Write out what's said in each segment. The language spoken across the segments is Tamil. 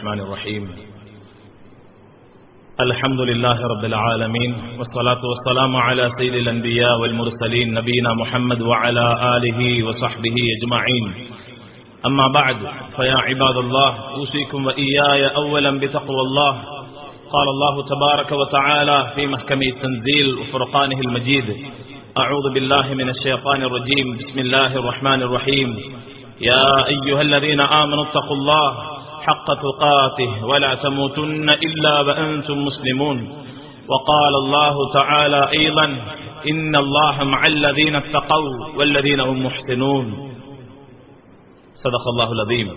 الرحمن الرحيم الحمد لله رب العالمين والصلاة والسلام على سيد الأنبياء والمرسلين نبينا محمد وعلى آله وصحبه أجمعين أما بعد فيا عباد الله أوصيكم وإياي أولا بتقوى الله قال الله تبارك وتعالى في محكم التنزيل وفرقانه المجيد أعوذ بالله من الشيطان الرجيم بسم الله الرحمن الرحيم يا أيها الذين آمنوا اتقوا الله حق تقاته ولا تموتن إلا وأنتم مسلمون وقال الله تعالى أيضا إن الله مع الذين اتقوا والذين هم محسنون صدق الله العظيم.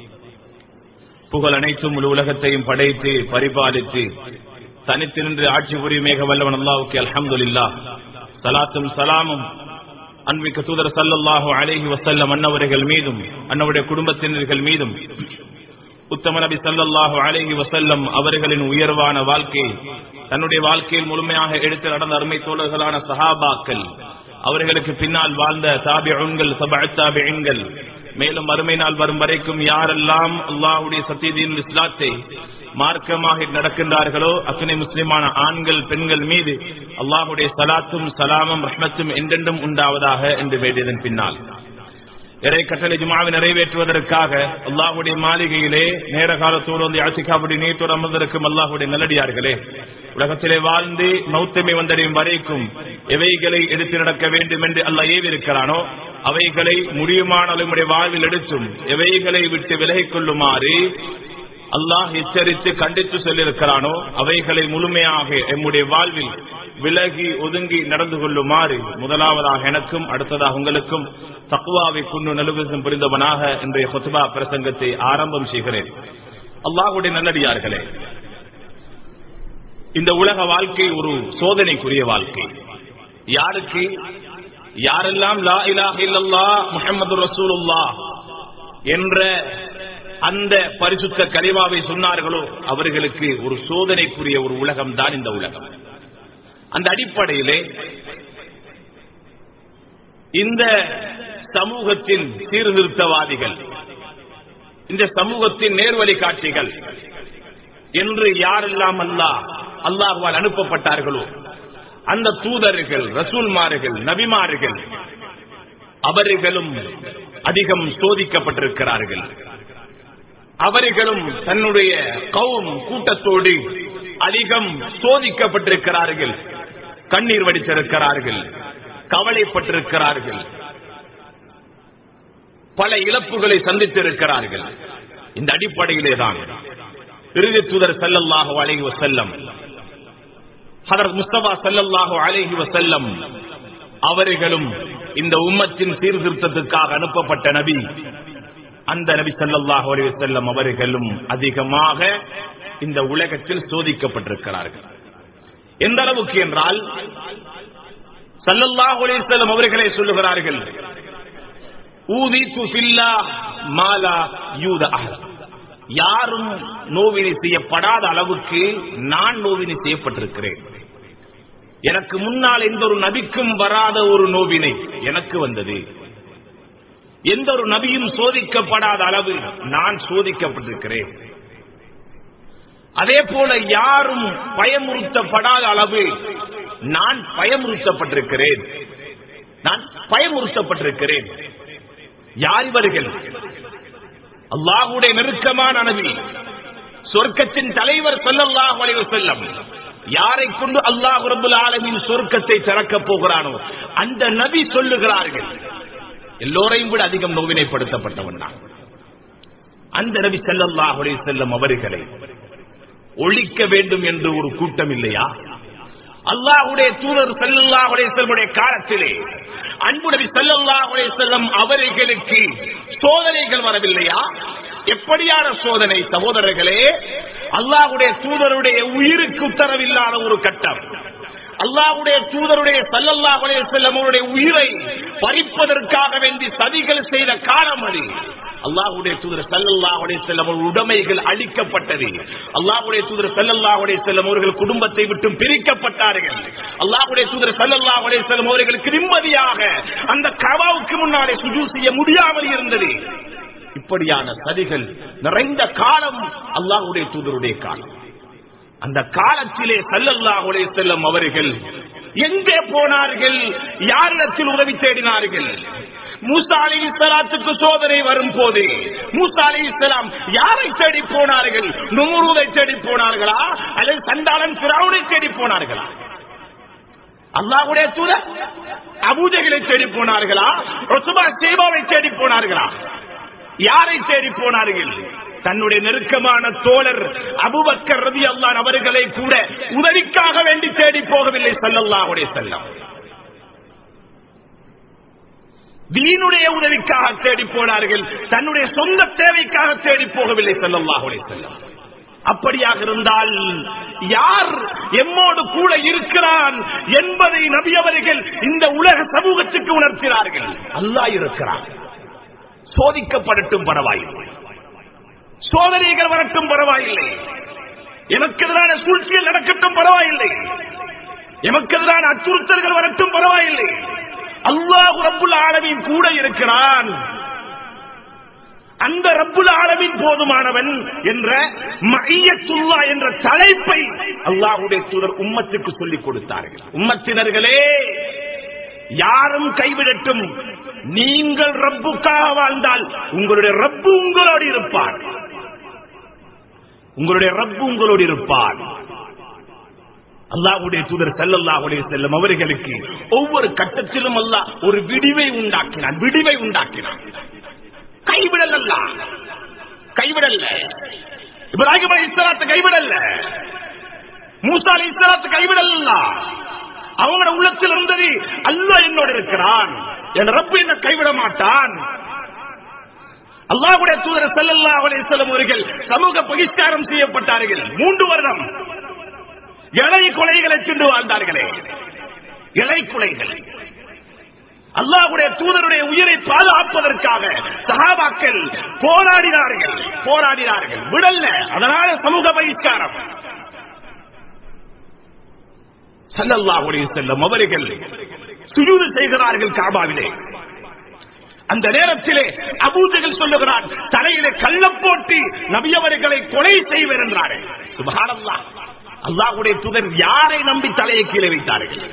புகழ் அனைத்தும் முழு உலகத்தையும் படைத்து பரிபாலித்து தனித்து நின்று ஆட்சி புரியும் மிக வல்லவன் அல்லாஹ்வுக்கு அல்ஹம்துலில்லாஹ். ஸலாத்தும் ஸலாமும் அன்பிக்க தூதர் ஸல்லல்லாஹு அலைஹி வஸல்லம் அன்னவர்கள் மீதும் அன்னவருடைய குடும்பத்தினர்கள் மீதும் உத்தம நபி ஸல்லல்லாஹு அலைஹி வஸல்லம் அவர்களின் உயர்வான வாழ்க்கை தன்னுடைய வாழ்க்கையில் முழுமையாக எடுத்து நடந்த அருமை தோழர்களான சஹாபாக்கள், அவர்களுக்கு பின்னால் வாழ்ந்த தாபிஊன்கள், தபஅத் தாபிஈன்கள், மேலும் மறுமை நாள் வரும் வரைக்கும் யாரெல்லாம் அல்லாஹ்வுடைய சத்தியதீன் இஸ்லாத்தை மார்க்கமாக நடக்கின்றார்களோ அத்தனை முஸ்லிமான ஆண்கள் பெண்கள் மீது அல்லாஹ்வுடைய ஸலாத்தும் ஸலாமும் ரஹ்மத்தும் என்றென்றும் உண்டாவதாக என்று வேண்டியதன் பின்னால் இறை கட்டளை ஜும்ஆவை நிறைவேற்றுவதற்காக அல்லாஹ்வுடைய மாளிகையிலே நேர காலத்தோடு வந்து இஅ்திகாஃபுடைய நீயத்தோடு அமர்ந்திருக்கும் அல்லாஹ்வுடைய நல்லடியார்களே, உலகத்திலே வாழ்ந்து மௌத்தமை வந்தடையும் வரைக்கும் எவைகளை எடுத்து நடக்க வேண்டும் என்று அல்லாஹ் ஏவி இருக்கிறானோ அவைகளை முடியுமான அளவுடைய வாழ்வில் எடுத்தும் எவைகளை விட்டு விலகிக் கொள்ளுமாறு அல்லாஹ் எச்சரித்து கண்டித்து சொல்லியிருக்கிறானோ அவைகளை முழுமையாக எம்முடைய வாழ்வில் விலகி ஒதுங்கி நடந்து கொள்ளுமாறு முதலாவதாக எனக்கும் அடுத்ததாக உங்களுக்கும் தக்வாவை கொண்டு நலுவசம் புரிந்தவனாக இன்றைய ஹுத்பா பிரசங்கத்தை ஆரம்பம் செய்கிறேன். அல்லாஹ்வுடைய நல்லடியார்களே, இந்த உலக வாழ்க்கை ஒரு சோதனைக்குரிய வாழ்க்கை. யாருக்கு யாரெல்லாம் லா இலாஹ இல்லல்லாஹ் முஹம்மதுர் ரசூலுல்லாஹ் என்ற அந்த பரிசுத்த கலிமாவை சொன்னார்களோ அவர்களுக்கு ஒரு சோதனைக்குரிய ஒரு உலகம் தான் இந்த உலகம். அந்த அடிப்படையிலே இந்த சமூகத்தின் சீர்திருத்தவாதிகள், இந்த சமூகத்தின் நேர்வழி காட்டிகள் என்று யாரெல்லாம் அல்லாஹ்வால் அனுப்பப்பட்டார்களோ அந்த தூதர்கள், ரசூல்மார்கள், நபிமார்கள் அவர்களும் அதிகம் சோதிக்கப்பட்டிருக்கிறார்கள். அவர்களும் தன்னுடைய கூட்டத்தோடு அதிகம் சோதிக்கப்பட்டிருக்கிறார்கள், கண்ணீர் வடித்திருக்கிறார்கள், கவலைப்பட்டிருக்கிறார்கள், பல இழப்புகளை சந்தித்திருக்கிறார்கள். இந்த அடிப்படையிலே தான் இறுதி தூதர் ஸல்லல்லாஹு அலைஹி வஸல்லம் ஹஜ்ரத் முஸ்தபா ஸல்லல்லாஹு அலைஹி வஸல்லம் அவர்களும் இந்த உம்மத்தின் சீர்திருத்தத்துக்காக அனுப்பப்பட்ட நபி, அந்த நபி ஸல்லல்லாஹு அலைஹி வஸல்லம் அவர்களும் அதிகமாக இந்த உலகத்தில் சோதிக்கப்பட்டிருக்கிறார்கள். எந்த அளவுக்கு என்றால் ஸல்லல்லாஹு அலைஹி வஸல்லம் அவர்களே சொல்லுகிறார்கள், ஊதிது ஃபில்லாஹ் மா லா யூத அஹத், யாரும் நோவினை செய்யப்படாத அளவுக்கு நான் நோவினை செய்யப்பட்டிருக்கிறேன். எனக்கு முன்னால் எந்த ஒரு நபிக்கும் வராத ஒரு நோவினை எனக்கு வந்தது. எந்த ஒரு நபியும் சோதிக்கப்படாத அளவு நான் சோதிக்கப்பட்டிருக்கிறேன். அதே போல யாரும் பயமுறுத்தப்படாத அளவு நான் பயமுறுத்தப்பட்டிருக்கிறேன். நான் பயமுறுத்தப்பட்டிருக்கிறேன். யார் இவர்கள்? அல்லாஹ்வுடைய நெருக்கமான நபி, சொர்க்கத்தின் தலைவர் ஸல்லல்லாஹு அலைஹி வஸல்லம். யாரை கொண்டு அல்லாஹ் ரப்பல் ஆலமீன் சொர்க்கத்தை திறக்க போகிறானோ அந்த நபி சொல்லுகிறார்கள், எல்லோரையும் விட அதிகம் நோவினைப்படுத்தப்பட்டவன் தான். அந்த நபி ஸல்லல்லாஹு அலைஹி வஸல்லம் அவர்களை ஒழிக்க வேண்டும் என்று ஒரு கூட்டம் இல்லையா? அல்லாஹ்வுடைய தூதர் ஸல்லல்லாஹு அலைஹி வஸல்லம் காலத்திலே அன்பு நபி ஸல்லல்லாஹு அலைஹி வஸல்லம் அவர்களுக்கு சோதனைகள் வரவில்லையா? எப்படியான சோதனை சகோதரர்களே? அல்லாஹ்வுடைய தூதருடைய உயிருக்கு உத்தரவில்லாத ஒரு கட்டம், அல்லாஹ்வுடைய தூதருடைய ஸல்லல்லாஹு அலைஹி வஸல்லம் அவருடைய உயிரை பறிப்பதற்காக வேண்டி சதிகள் செய்த காலம் அது. அல்லாஹ்வுடைய தூதர் ஸல்லல்லாஹு அலைஹி வஸல்லம் உடைமைகள் அழிக்கப்பட்டது. அல்லாஹ்வுடைய தூதர் ஸல்லல்லாஹு அலைஹி வஸல்லம் அவர்கள் குடும்பத்தை விட்டு பிரிக்கப்பட்டார்கள். அல்லாஹ்வுடைய தூதர் ஸல்லல்லாஹு அலைஹி வஸல்லம் அவர்களுக்கு நிம்மதியாக அந்த கஅபாவுக்கு முன்னாலே சுஜூத் செய்ய முடியாமல் இருந்தது. இப்படியான சதிகள் நிறைந்த காலம் அல்லாஹ்வுடைய தூதருடைய காலம். அந்த காலத்திலே ஸல்லல்லாஹு அலைஹி வஸல்லம் அவர்கள் எங்கே போனார்கள்? யாரிடத்தில் உதவி தேடினார்கள்? மூசா அலைஹிஸ்ஸலாத்துக்கு சோதனை வரும் போது மூசா அலைஹிஸ்ஸலாம் யாரை தேடி போனார்கள்? நும்ரூதை தேடி போனார்களா அல்லது சண்டாளன் ஃபிரௌனை தேடி போனார்களா? அல்லாஹ்வுடைய தூதர் அபூஜஹலை தேடி போனார்களா? உத்பா ஷைபாவை தேடி போனார்களா? யாரை தேடி போனார்கள்? தன்னுடைய நெருக்கமான தோழர் அபூபக்கர் ரலியல்லாஹு அன்ஹு அவர்களை கூட உதவிக்காக வேண்டி தேடி போகவில்லை ஸல்லல்லாஹு அலைஹி வஸல்லம். தீனுடைய உதவிக்காக தேடி போனார்கள், தன்னுடைய சொந்த தேவைக்காக தேடி போகவில்லை ஸல்லல்லாஹு அலைஹி வஸல்லம். அப்படியாக இருந்தால் யார் எம்மோடு கூட இருக்கிறான் என்பதை நபி அவர்கள் இந்த உலக சமூகத்துக்கு உணர்த்தினார்கள். அல்லாஹ் இருக்கிறான். சோதிக்கப்படட்டும் பரவாயில்லை, சோதனைகள் வரட்டும் பரவாயில்லை, எமக்கு எதிரான சூழ்ச்சிகள் நடக்கட்டும் பரவாயில்லை, எமக்கு எதிரான அச்சுறுத்தல்கள் வரட்டும் பரவாயில்லை, அல்லாஹ் ரப்புல் ஆலமீன் கூட இருக்கிறான். அந்த ரப்புல் ஆலமீன் போதுமானவன் என்ற மஇய்யத்துல்லாஹ் என்ற தலைப்பை அல்லாஹ்வுடைய தூதர் உம்மத்துக்கு சொல்லிக் கொடுத்தார்கள். உம்மத்தினர்களே, யாரும் கைவிடட்டும், நீங்கள் ரப்புக்காக வாழ்ந்தால் உங்களுடைய ரப்பு உங்களோடு இருப்பார், உங்களுடைய ரப்பு உங்களோடு இருப்பார். அல்லாஹ்வுடைய தூதர் ஸல்லல்லாஹு அலைஹி வஸல்லம் அவர்களுக்கு ஒவ்வொரு கட்டத்திலும் அல்லாஹ் ஒரு விடிவை உண்டாக்கினான். கைவிடல் அல்ல, கைவிடல்ல. இப்ராஹிம் அலைஹிஸ்ஸலாத்தை கைவிடல்ல, மூசா அலைஹிஸ்ஸலாத்தை கைவிடல்ல. அவங்களோட உள்ளத்தில் இருந்தது அல்லாஹ் என்னோடு இருக்கிறான், என் ரப்பு என்ன கைவிட மாட்டான். அல்லாஹ்வுடைய தூதர் ஸல்லல்லாஹு அலைஹி வஸல்லம் அவர்கள் சமூக பகிஷ்காரம் செய்யப்பட்டார்கள். 3 வருடம் இலை கொலைகளை சென்று வாழ்ந்தார்களே, இலை கொலைகள். அல்லாஹ்வுடைய தூதருடைய உயிரை பாதுகாப்பதற்காக சஹாபாக்கள் போராடினார்கள், விடல்ல. அதனால சமூக பகிஷ்காரம். ஸல்லல்லாஹு அலைஹி வஸல்லம் அவர்கள் சுஜூது செய்கிறார்கள் காபாவிலே. அந்த நேரத்திலே அபூஜஹல் சொல்லுகிறான், தலையிலே கல்லம் போட்டு நபி அவர்களை கொலை செய்வர் என்றார்கள். சுப்ஹானல்லாஹ். அல்லாஹ்வுடைய தூதர் யாரை நம்பி தலையை கீழே வைத்தார்கள்?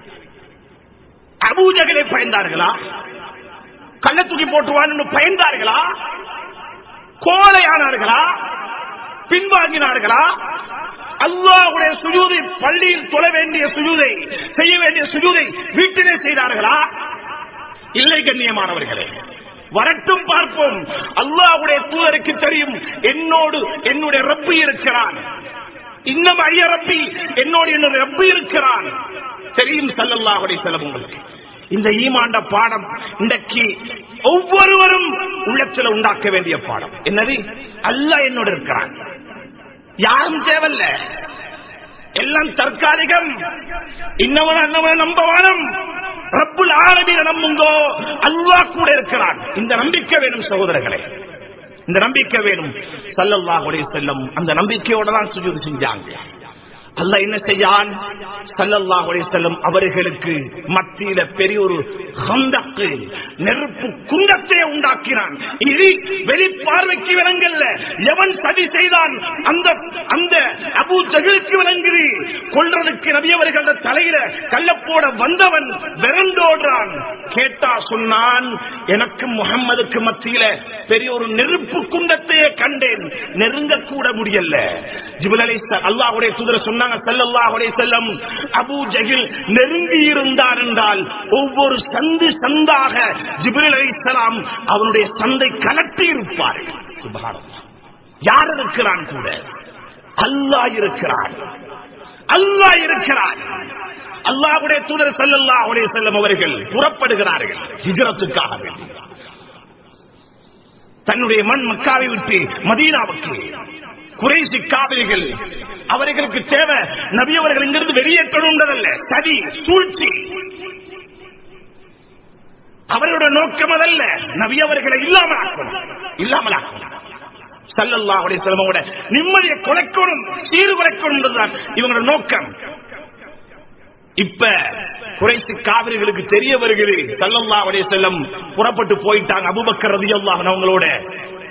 அபூஜஹலை பயந்தார்களா? கள்ள தூக்கி போட்டுவான்னு பயந்தார்களா? கோழையானார்களா? பின்வாங்கினார்களா? அல்லாஹ்வுடைய சுஜூதை, பள்ளியில் தொழ வேண்டிய சுஜூதை, செய்ய வேண்டிய சுஜூதை வீட்டிலே செய்தார்களா? இல்லை கண்ணியமானவர்களே, வரட்டும் பார்ப்போம். அல்லாஹ்வுடைய தூதருக்கு தெரியும், என்னோடு என்னுடைய ரப்பு இருக்கிறான், இன்னும் ஐய ரப்பி, என்னோடு என்னுடைய ரப்பு இருக்கிறான் தெரியும். ஸல்லல்லாஹு அலைஹி வஸல்லம் உங்களுக்கு இந்த ஈமான் பாடம் இன்றைக்கு ஒவ்வொருவரும் உள்ளத்தில் உண்டாக்க வேண்டிய பாடம். என்னது? அல்லாஹ் என்னோடு இருக்கிறான், யாரும் தேவையில்ல, எல்லாம் தற்காலிகம். இன்னவன நம்பவானம், ரப்புல் ஆலமீன் நம்புங்கோ, அல்லாஹ் கூட இருக்கிறான். இந்த நம்பிக்கை வேணும் சகோதரர்களே, இந்த நம்பிக்கை வேணும். ஸல்லல்லாஹு அலைஹி வஸல்லம் அந்த நம்பிக்கையோட தான் சுஜூத் செஞ்சாங்க. அல்லாஹ் என்ன செய்யான்? ஸல்லல்லாஹு அலைஹி வஸல்லம் அவர்களுக்கு மத்தியில பெரிய ஒரு ஹந்தக், நெருப்பு குண்டத்தை உண்டாக்கினான். இது வெளிப்பார்வைக்கு விளங்கல்ல, எவன் சதி செய்தான் அந்த அபூ ஜஹலுக்கு விளங்குது. கொல்றதுக்கு நபி அவர்களோட தலையில கல்லப்போட வந்தவன் விரண்டோடுறான். கேட்டா சொன்னான், எனக்கு முஹம்மதுக்கு மத்தியில பெரிய ஒரு நெருப்பு குண்டத்தையே கண்டேன், நெருங்க கூட முடியல. ஜிப்ரீல் அலைஹிஸ்ஸலாம் அல்லாஹ்வுடைய தூதர் சொன்னாங்க ஸல்லல்லாஹு அலைஹி வஸல்லம், அபூ ஜஹல் நெருங்கி இருந்தார் என்றால் ஒவ்வொரு சந்து சந்தாக ஜிப்ரீல் அலைஹிஸ்ஸலாம் அவனுடைய சந்தை கலட்டி இருப்பார்கள். சுப்ஹானல்லாஹ். யார் இருக்கிறான் கூட? அல்லாஹ் இருக்கிறான், அல்லாஹ் இருக்கிறான். அல்லாஹ்வுடைய தூதர் ஸல்லல்லாஹு அலைஹி வஸல்லம் அவர்கள் புறப்படுகிறார்கள் ஹிஜ்ரத்துக்காக வேண்டி. தன்னுடைய மண் மக்காவை விட்டு மதீனாவுக்கு. குறைஷி காபிர்கள் அவர்களுக்கு தேவை நபி அவர்கள் இங்கிருந்து வெளியேற்றணும்ன்றதல்ல, சதி சூழ்ச்சி. அவர்களுடைய நோக்கம் அதல்ல, நபி அவர்களை இல்லாமலாக்கணும். ஸல்லல்லாஹு அலைஹி வஸல்லம் நிம்மதியை குலைக்கணும், சீர்குலைக்கணும் என்பதுதான் இவங்களோட நோக்கம். இப்ப குறைஷி காபிர்களுக்கு தெரிய வருகிறது ஸல்லல்லாஹு அலைஹி வஸல்லம் புறப்பட்டு போயிட்டாங்க. அபூபக்கர் ரலியல்லாஹு அன்ஹு அவங்களோட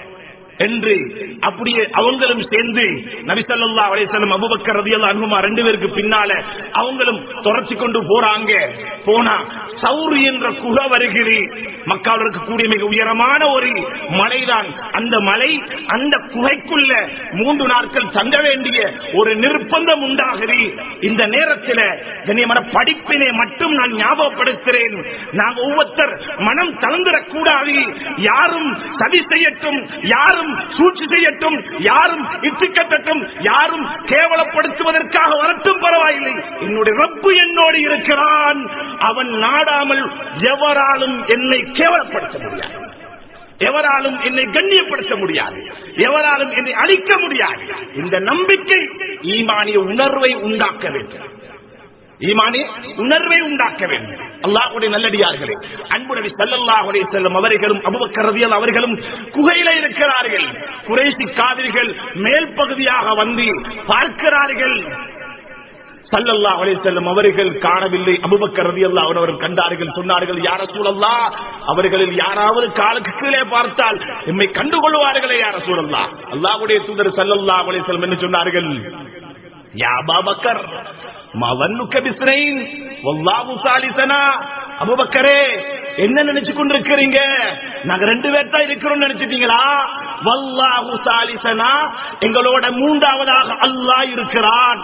என்று அப்படியே அவங்களும் சேர்ந்து நபி ஸல்லல்லாஹு அலைஹி வஸல்லம் அபூபக்கர் ரலியல்லாஹு அன்ஹுமா ரெண்டு பேருக்கு பின்னால அவங்களும் துரத்தி கொண்டு போறாங்க. போனா சௌர் என்ற குகை வருகிறது. மக்காவில் இருக்கக்கூடிய மிக உயரமான ஒரு மலைதான் அந்த மலை. அந்த குகைக்குள்ள 3 நாட்கள் தங்க வேண்டிய ஒரு நிர்பந்தம் உண்டாகிறது. இந்த நேரத்தில் கண்ணியமான படிப்பினை மட்டும் நான் ஞாபகப்படுத்துகிறேன். நாங்கள் ஒவ்வொருத்தர் மனம் தளர்ந்திடக்கூடாது. யாரும் சதி செய்யட்டும், யாரும் சூழ்ச்சி செய்யட்டும், யாரும் இட்டுக்கட்டட்டும், யாரும் கேவலப்படுத்துவதற்காக வரட்டும் பரவாயில்லை. என்னுடைய ரப்பு என்னோடு இருக்கிறான். அவன் நாடாமல் எவராலும் என்னை கேவலப்படுத்த முடியாது, எவராலும் என்னை கண்ணியப்படுத்த முடியாது, எவராலும் என்னை அழிக்க முடியாது. இந்த நம்பிக்கை ஈமானிய உணர்வை உண்டாக்க வேண்டும். ஈமானிய உணர்வை உண்டாக்க வேண்டும். அல்லாஹ்வுடைய நல்லடியார்களே, அன்பு நபி ஸல்லல்லாஹு அலைஹி வஸல்லம் அவர்களும் அபூபக்கர் ரலியல்லாஹு அவர்களும் குகையில இருக்கிறார்கள். குறைஷி காவிர்கள் மேல் பகுதியாக வந்து பார்க்கிறார்கள். ஸல்லல்லாஹு அலைஹி வஸல்லம் அவர்கள் காணவில்லை. அபூபக்கர் ரலியல்லாஹு அவர்கள் கண்டார்கள். சொன்னார்கள், யா ரசூலல்லாஹ், அவர்களில் யாராவது காலுக்கு கீழே பார்த்தால் எம்மை கண்டுகொள்வார்களே யா ரசூலல்லாஹ். அல்லாஹ்வுடைய தூதர் ஸல்லல்லாஹு அலைஹி வஸல்லம் என்ன சொன்னார்கள்? யா அபூபக்கர் மவன்னுக்க பிஸ்னைன் வல்லாஹு சாலிசனா. அபூபக்கரே, என்ன நினைச்சு கொண்டிருக்கிறீங்க? நாங்க 2 பேர் தான் இருக்கிறோம் நினைச்சிட்டீங்களா? வல்லாஹு சாலிசனா, எங்களோட 3வதாக அல்லாஹ் இருக்கிறான்.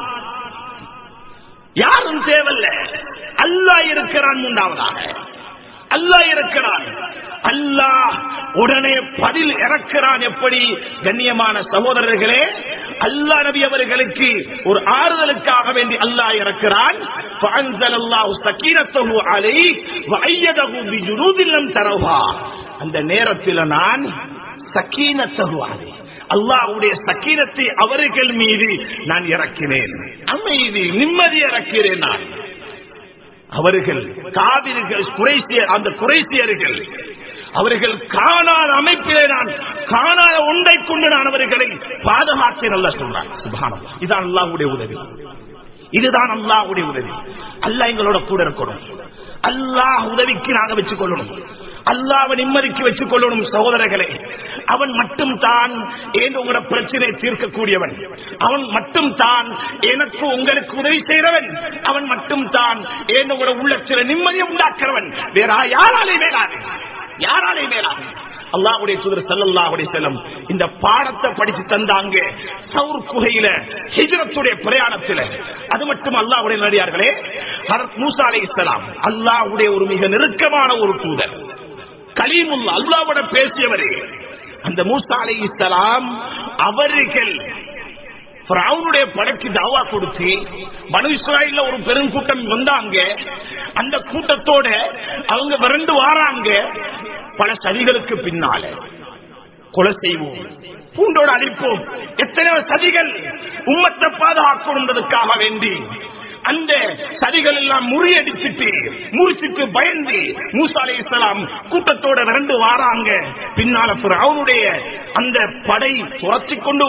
யாரும் தேவையில்லை, அல்லாஹ் இருக்கிறான். 3வதாக அல்லாஹ் இருக்கிறான். அல்லாஹ் உடனே பதில் இறக்கிறான். எப்படி? கண்ணியமான சகோதரர்களே, அல்லாஹ் நபி அவர்களுக்கு ஒரு ஆறுதலுக்காக வேண்டி அல்லாஹ் இறக்கிறான். ஃபஅன்ஸலல்லாஹு ஸகீனத்தஹு அலைஹி வஅய்யதஹு பிஜுனூதின் லம் தரஹா. அந்த நேரத்தில் நான் ஸகீனத்தஹு அலைஹி, அல்லாஹ்வுடைய ஸகீனத்தை அவர்கள் மீது நான் இறக்கினேன். அமைதி, நிம்மதி இறக்கிறேன் நான். அவர்கள் காவிர்கள், அந்த குறைசியர்கள், அவர்கள் காணாத அமைப்பிலே நான் காணாத ஒன்றை கொண்டு நான் அவர்களை பாதுகாத்தேன். அல்லாஹ் சொல்றான். சுப்ஹானல்லாஹ். இதுதான் அல்லாஹ்வுடைய உதவி, இதுதான் அல்லாஹ்வுடைய உதவி. அல்லாஹ் எங்களோட கூட இருக்கணும். அல்லாஹ் உதவிக்கு நாங்க வச்சுக் கொள்ளணும். அல்லாஹ்வை நிம்மதிக்கு வச்சுக் கொள்ளணும். சகோதரர்களே, அவன் மட்டும் தான் உங்களோட பிரச்சனை தீர்க்கக்கூடியவன். அவன் மட்டும் தான் எனக்கு உங்களுக்கு உதவி செய்கிறவன். அவன் மட்டும் தான் உங்களோட உள்ளத்தில் நிம்மதியை உண்டாக்குறவன். வேற யாராலே மேலாது, யாராலே மேலாது. அல்லாஹ்வுடைய தூதர் ஸல்லல்லாஹு அலைஹி வஸல்லம் இந்த பாடத்தை படிச்சு தந்தாங்க சௌர் குகையில ஹிஜ்ரத்துடைய பிரயாணத்தில். அது மட்டும் அல்லாஹ்வுடைய நல்லடியார்களே, ஹஜ்ரத் மூஸா அலைஹிஸ்ஸலாம் அல்லாஹ்வுடைய ஒரு மிக நெருக்கமான ஒரு தூதர், கலீமுல்லா, அல்லாஹ்வோட பேசியவரே. அந்த மூஸா அலைஹிஸ்ஸலாம் அவர்கள் ஃபிரௌனுடைய படைக்கு தாவா கொடுத்து பனு இஸ்ராயீல்ல ஒரு பெருங்கூட்டம் வந்தாங்க. அந்த கூட்டத்தோட அவங்க விரண்டு வாராங்க. பல சதிகளுக்கு பின்னால கொலை செய்வோம், பூண்டோடு அழிப்போம், எத்தனையோ சதிகள் உம்மத்தை பாதுகாக்கணுன்றதுக்காக வேண்டி அந்த சதிகள் எல்லாம் முறிச்சிட்டு பயந்து மூஸா அலைஹிஸ்ஸலாம் கூட்டத்தோட விரண்டு வாராங்க. பின்னால ஃபிரௌனுடைய அந்த படை துரத்திக் கொண்டு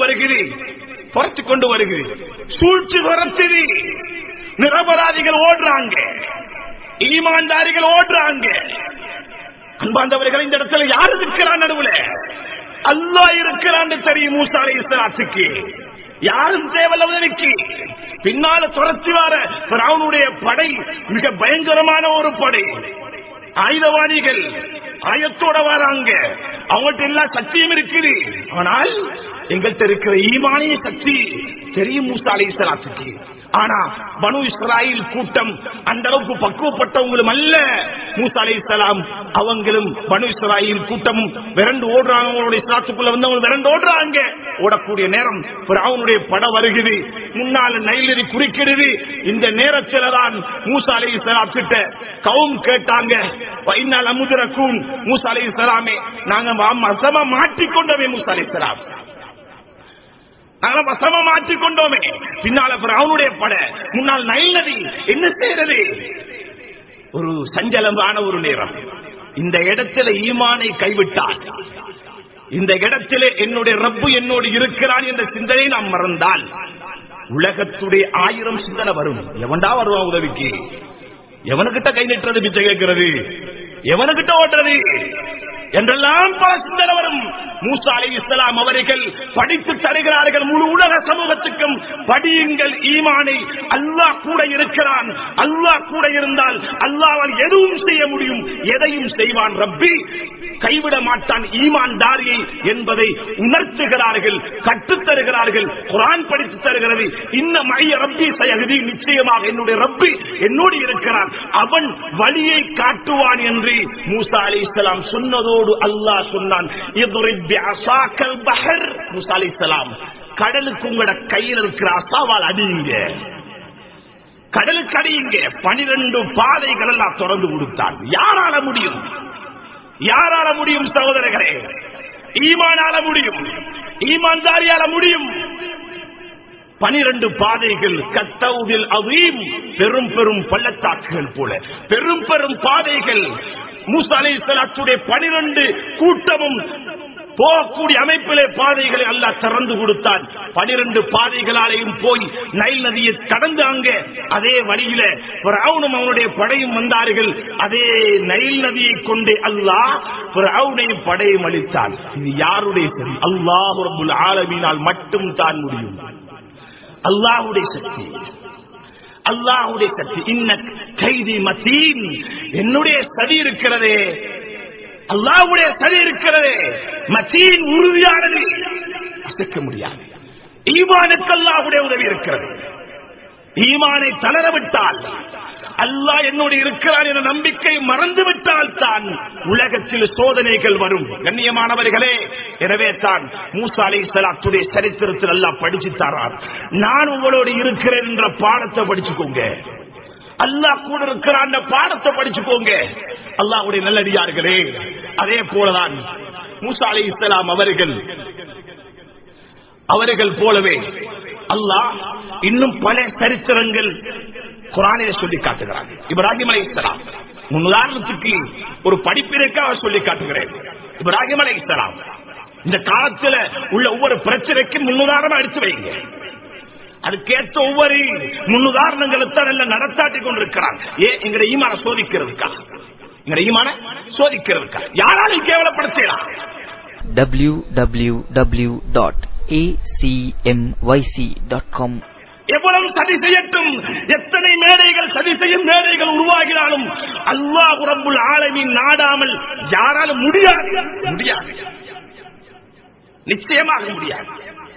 வருகிறது, சூழ்ச்சி துரத்துது. நிரபராதிகள் ஓடுறாங்க, ஈமான்தாரிகள் ஓடுறாங்க. அன்பாந்தவர்கள், இந்த இடத்துல யார் இருக்கிறான்? நடுவுல அல்லாஹ் இருக்கிறான் தெரியும் மூஸா அலைஹிஸ்ஸலாத்துக்கு. யாரும் தேவையில்ல உதவிக்கு. பின்னால துரத்தி வர ஃபிரௌனுடைய படை மிக பயங்கரமான ஒரு படை. ஆயுதவாதிகள் ஆயத்தோட வராங்க. அவங்கள்ட்ட எல்லா சக்தியும் இருக்குது. ஆனால் எங்கள்கிட்ட இருக்கிற ஈமானிய சக்தி தெரியும் மூஸா அலைஹிஸ்ஸலாத்துக்கு. ஆனா பனு இஸ்ராயீல் கூட்டம் அந்த அளவுக்கு பக்குவப்பட்டவங்களும் அல்ல. மூஸா அலைஹிஸ்ஸலாம் அவங்களும் பனு இஸ்ராயீல் கூட்டமும் விரண்டு ஓடுறாங்க. அவங்களுடைய இஸ்லாத்துக்குள்ள வந்து அவங்க விரண்டு ஓடுறாங்க. ஓடக்கூடிய நேரம் ஃபிரௌனுடைய படை வருகிறது. முன்னால நைல் நதி குறுக்கிடுது. இந்த நேரத்தில் தான் மூஸா அலைஹிஸ்ஸலாம் கிட்ட கௌம் கேட்டாங்க, வைனால் அமுதரக்கூன், மூஸா அலைஹிஸ்ஸலாமே நாங்க வசமா மாட்டிக்கொண்டோமே, மூஸா அலைஹிஸ்ஸலாம் நாங்க வசமா மாற்றிக்கொண்டோமே. பின்னால ஃபிரௌனுடைய படை, முன்னால் நைல் நதி, என்ன செய்யறது? ஒரு சஞ்சலமான ஒரு நேரம். இந்த இடத்துல ஈமானை கைவிட்டால், இந்த இடத்துல என்னுடைய ரப்பு என்னோடு இருக்கிறான் என்ற சிந்தனை நாம் மறந்தால் உலகத்துடைய 1000 சிந்தனை வரும். எவன்டா வருவான் உதவிக்கு? எவனுக்கிட்ட கை நிட்டுறது, பிச்சை கேட்கிறது? எவனுக்கிட்ட ஓட்டுறது? என்றெல்லாம் பல சிந்தனை வரும். மூசா அலைஹிஸ்ஸலாம் அவர்கள் படித்து தருகிறார்கள் முழு உலக சமூகத்துக்கும், படியுங்கள் ஈமானை, அல்லாஹ் கூட இருக்கிறான், அல்லாஹ் கூட இருந்தால் அல்லாஹ்வால் எதுவும் செய்ய முடியும், எதையும் செய்வான், ரப்பி கைவிட மாட்டான் ஈமான்தாரியை என்பதை உணர்த்துகிறார்கள், கற்றுத்தருகிறார்கள். குர்ஆன் படித்து தருகிறது. இன்ன மய்ய ரப்பி சயஹ்தி, நிச்சயமாக என்னுடைய ரப்பி என்னோடு இருக்கிறான், அவன் வழியை காட்டுவான் என்று மூசா அலைஹிஸ்ஸலாம் சொன்னதோடு அல்லாஹ் சொன்னான், இத்ரிப் பிஅஸாக்கல் பஹர். மூசா அலைஹிஸ்ஸலாம், கடலுக்கு உங்களோட கையில் இருக்கிற அசாவால் அடியுங்க, கடலுக்கு அடியுங்க. 12 பாதைகள் எல்லாம் திறந்து கொடுத்தான். யாரால முடியும்? யாரால முடியும் சகோதரர்களே? ஈமானால முடியும், ஈமான்தாரியால முடியும். 12 பாதைகள் கத்தவுதில் அதீம், பெரும் பெரும் பள்ளத்தாக்குகள் போல பெரும் பெரும் பாதைகள். மூசா அலைஹிஸ்ஸலாத்துடைய 12 கூட்டமும் போகக்கூடிய அமைப்பிலே பாதைகளை அல்லாஹ் திறந்து கொடுத்தான். 12 பாதைகளாலையும் போய் நைல் நதியை கடந்து அங்கே அதே வழியில ஃபிரௌனும் அவனுடைய படையும் வந்தார்கள். அதே நைல் நதியை கொண்டே அல்லாஹ் ஃபிரௌனையும் படையும் அளித்தான். இது யாருடைய சக்தி? அல்லாஹ் ரப்புல் ஆலமீனால் மட்டும் தான் முடியும். அல்லாஹ்வுடைய சக்தி, அல்லாஹ்வுடைய சக்தி. இன்ன கைதி மதீன், என்னுடைய சதி இருக்கிறதே, அல்லாஹ்வுடைய சதி இருக்கிறதே, மதீன் உறுதியானது, அசைக்க முடியாது. ஈமானுக்கு அல்லாஹ்வுடைய உதவி இருக்கிறது. ஈமானை தளரவிட்டால், அல்லாஹ் என்னோடு இருக்கிறார் என்ற நம்பிக்கை மறந்துவிட்டால் தான் உலகத்தில் சோதனைகள் வரும். கண்ணியமானவர்களே, எனவே தான் மூசா அலைஹிஸ்ஸலாத்துடைய சரித்திரத்தில் அல்லாஹ் படிச்சு தரார். நான் உங்களோடு இருக்கிறேன் என்ற பாடத்தை படிச்சுக்கோங்க, அல்லாஹ் கூட இருக்கிறான் பாடத்தை படிச்சுக்கோங்க. அல்லாஹ்வுடைய நல்லடியார்களே, அதே போலதான் மூசா அலைஹிஸ்ஸலாம் அவர்கள் போலவே அல்லாஹ் இன்னும் பல சரித்திரங்கள் குர்ஆனிலே சொல்லி காட்டுகிறார். இப்ராஹிம் அலைஹிஸ்ஸலாம் உதாரணத்துக்கு ஒரு படிப்பிற்காக சொல்லி காட்டுகிறேன். இப்ராஹிம் அலைஹிஸ்ஸலாம் இந்த காலத்துல உள்ள ஒவ்வொரு பிரச்சனைக்கும் முன்னுதாரணம் எடுத்து வைங்க. அதுக்கேற்ற ஒவ்வொரு முன்னுதாரணங்களும் எல்லாம் நடத்தாட்டி கொண்டிருக்கிறார். ஏன்? எங்க ஈமான சோதிக்கிறதுக்கா, எங்க ஈமான சோதிக்கிறதுக்கா. யாராலும் கேவலப்படுத்தலாம். www.acmyc.com எவ்வளவு சதி செய்யட்டும், எத்தனை மேடைகள் சதி செய்யும் மேடைகள் உருவாகினாலும் அல்லாஹ் ரப்புல் ஆலமீன் நாடாமல் யாராலும் முடியாது, முடியாது, நிச்சயமாக முடியாது.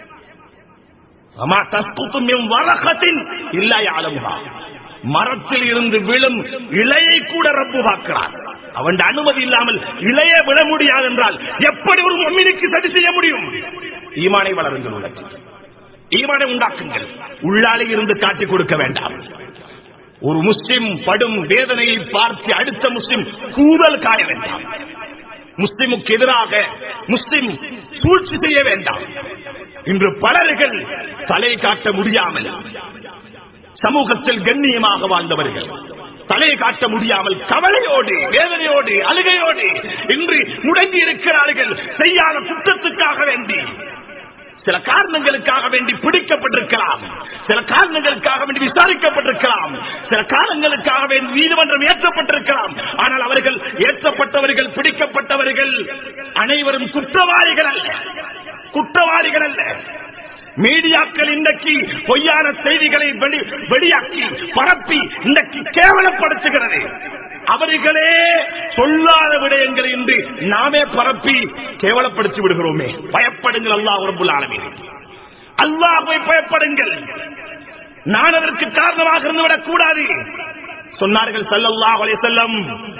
மரத்தில் இருந்து விழும் இலையை கூட ரப்பு பார்க்கிறார். அவன் அனுமதி இல்லாமல் இலையே விழ முடியாது என்றால் எப்படி ஒரு முஃமினுக்கு சதி செய்ய முடியும்? ஈமானை வளருங்கள், உள்ளத்தில் ஈமானை உண்டாக்குங்கள். உள்ளாலே இருந்து காட்டிக் கொடுக்க வேண்டாம். ஒரு முஸ்லிம் படும் வேதனையை பார்த்து அடுத்த முஸ்லிம் கூதல் காய வேண்டாம். முஸ்லிமுக்கு எதிராக முஸ்லிம் சூழ்ச்சி செய்ய வேண்டாம். இன்று பலர்கள் தலை காட்ட முடியாமல், சமூகத்தில் கண்ணியமாக வாழ்ந்தவர்கள் தலை காட்ட முடியாமல் கவலையோடு, வேதனையோடு, அழுகையோடு இன்று முடங்கி இருக்கிறார்கள். செய்யாத குற்றத்துக்காக வேண்டி, சில காரணங்களுக்காக வேண்டி பிடிக்கப்பட்டிருக்கலாம், சில காரணங்களுக்காக வேண்டி விசாரிக்கப்பட்டிருக்கலாம், சில காரணங்களுக்காக வேண்டி நீதிமன்றம் ஏற்றப்பட்டிருக்கலாம். ஆனால் அவர்கள் ஏற்றப்பட்டவர்கள், பிடிக்கப்பட்டவர்கள் அனைவரும் குற்றவாளிகள் அல்ல, குற்றவாளிகள் அல்ல. மீடியாக்கள் இன்றைக்கு பொய்யான செய்திகளை வெளியாக்கி பரப்பி இன்றைக்கு கேவலப்படுத்துகிறது. அவர்களே சொல்லாத விடயங்கள் என்று நாமே பரப்பி கேவலப்படுத்தி விடுகிறோமே. பயப்படுங்கள் அல்லாஹ் ரப்புல் ஆலமீன், அல்லாஹ்வை பயப்படுங்கள். நான் அதற்கு காரணமாக இருந்துவிடக் கூடாது. சொன்னார்கள் ஸல்லல்லாஹு அலைஹி வஸல்லம்,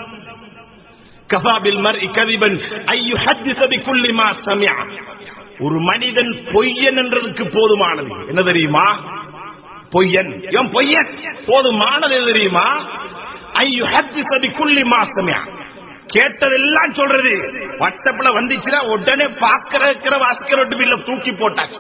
கஃபா பில் மர்இ கதிபன் ஐயுஹத்திஸ பிகுல்லி மா சமிஅ. ஒரு மனிதன் பொய்யன் என்றதுக்கு போதுமானது என்ன தெரியுமா? பொய்யன், இவன் பொய்யன் போதுமானது தெரியுமா? ஐயுஹத்திஸ பிகுல்லி மா சமிஅ. கேட்டதெல்லாம் சொல்றது. வாட்ஸ்அப்ல வந்துச்சுன்னா உடனே பாக்கிற வாசிக்கிற தூக்கி போட்டாச்சு.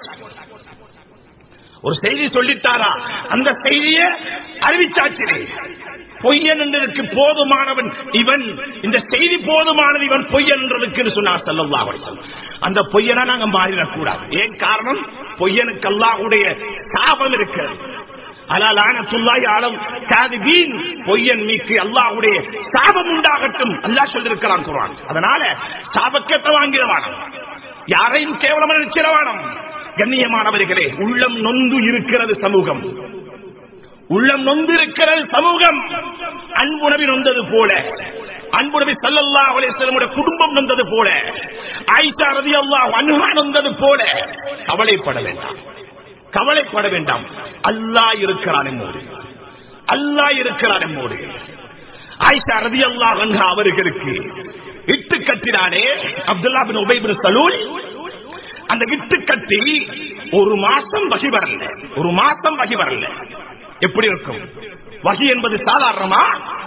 ஒரு செய்தி சொல்லிட்டாரா, அந்த செய்தியை அறிவிச்சாச்சு. பொய்யன் என்றதற்கு போதுமானவன் இவன், இந்த செய்தி போதுமானது இவன் பொய்யன் என்றதுக்கு சொன்னார் ஸல்லல்லாஹு அலைஹி வஸல்லம். அந்த பொய்யனா நாங்க மாறிடக்கூடாது. ஏன் காரணம்? பொய்யனுக்கு அல்லாஹ்வுடைய சாபம் இருக்கிறது. அலா லஅனத்துல்லாஹி அலல் காதிபீன், பொய்யன் மீக்கு அல்லாஹ்வுடைய சாபம் உண்டாகட்டும் அல்லாஹ் சொல்லியிருக்கிறான் குர்ஆன். அதனால சாபக்கேட்ட வாங்கிடவானம், யாரையும் கேவலமா நினைச்சிடவானம். கண்ணியமானவர்களே, உள்ளம் நொந்து இருக்கிறது சமூகம், உள்ளம் நொந்து இருக்கிறது சமூகம். அன்பு நபி நொந்தது போல, அன்பு நபி ஸல்லல்லாஹு அலைஹி வஸல்லம் குடும்பம் நொந்தது போல, ஆயிஷா ரலியல்லாஹு அன்ஹா நொந்தது போல. கவலைப்பட வேண்டாம், கவலைப்பட வேண்டாம். அல்லாஹ் இருக்கிறான் நம்மோடு, அல்லாஹ் இருக்கிறான் நம்மோடு. ஆயிஷா ரலியல்லாஹு அன்ஹா அவர்களுக்கு இட்டு கட்டினானே அப்துல்லாஹ் பின் உபை பின் சலூல், அந்த இட்டு கட்டி ஒரு மாசம் வகி வரல, ஒரு மாசம் வகி வரல. எப்படி இருக்கும்? வகி என்பது சாதாரணமா?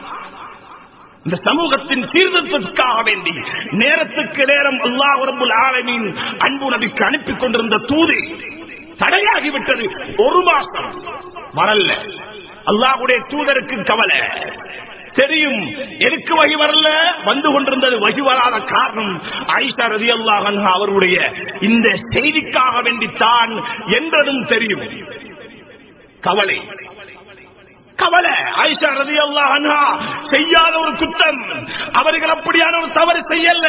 இந்த சமூகத்தின் சீர்திருத்தத்துக்காக வேண்டி நேரத்துக்கு நேரம் அல்லாஹ் ரப்பல் ஆலமீன் அன்பு நபிக்கு அனுப்பி கொண்டிருந்த தூது தடையாகிவிட்டது. ஒரு மாசம் வரல. அல்லாஹ்வுடைய தூதருக்கு கவலை தெரியும், எதுக்கு வகி வரல? வந்து கொண்டிருந்தது. வகி வராத காரணம் ஆயிஷா ரலியல்லாஹு அன்ஹா அவருடைய இந்த செய்திக்காக வேண்டித்தான் என்றதும் தெரியும். கவலை, கவலை. ஆயிஷா ரலியல்லாஹு அன்ஹா செய்யாத ஒரு குற்றம், அவர்கள் அப்படியான ஒரு தவறு செய்யல.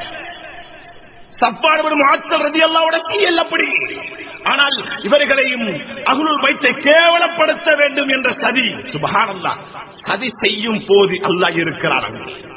சஃப்வான் இப்னு முஅத்தல் ரலியல்லாஹு அன்ஹு செய்யல அப்படி. ஆனால் இவர்களையும் அஹ்லுல் பைத்தை கேவலப்படுத்த வேண்டும் என்ற சதி, சுப்ஹானல்லாஹ், சதி செய்யும் போது அல்லாஹ் இருக்கிறார்.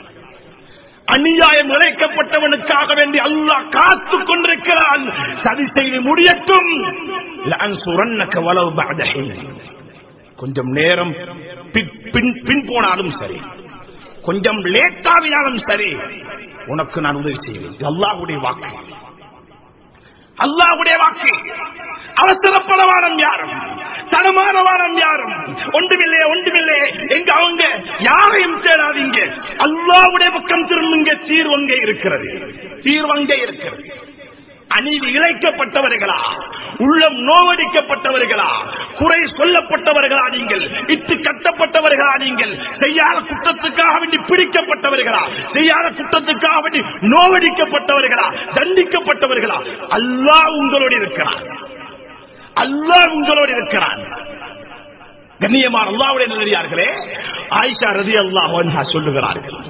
அநியாயம் இழைக்கப்பட்டவனுக்காக வேண்டி அல்லாஹ் காத்துக் கொண்டிருக்கிறான். சதி செய்து முடியட்டும். லஅன்சுரன்னக வலவ் பஅத ஹீன். கொஞ்சம் நேரம் பின் போனாலும் சரி, கொஞ்சம் லேட்டாவினாலும் சரி, உனக்கு நான் உதவி செய்வேன். அல்லாஹ்வுடைய வாக்கு, அல்லாஹ்வுடைய வாக்கு. அவசரப்படவானம் யாரும், தனமானவானம் யாரும். ஒன்றுமில்லை, ஒன்றுமில்லை, எங்க அவங்க யாரையும் தேடாதீங்க. அல்லாஹ்வுடைய பக்கம் திரும்புங்க. தீர்வங்கே இருக்கிறது, தீர்வங்கே இருக்கிறது. அநீதி இழைக்கப்பட்டவர்களா, உள்ளம் நோவடிக்கப்பட்டவர்களா, குறை சொல்லப்பட்டவர்களா நீங்கள், இட்டு கட்டப்பட்டவர்களா நீங்கள், செய்யாத குற்றத்துக்காக வேண்டி பிடிக்கப்பட்டவர்களா, செய்யாத குற்றத்துக்காக வேண்டி நோவடிக்கப்பட்டவர்களா, தண்டிக்கப்பட்டவர்களா, அல்லாஹ் உங்களோடு இருக்கிறான், அல்லாஹ் உங்களோடு இருக்கிறான். கண்ணியமான அல்லாஹ்வுடைய நல்லடியார்களே, ஆயிஷா ரலியல்லாஹு அன்ஹா சொல்லுகிறார்கள்,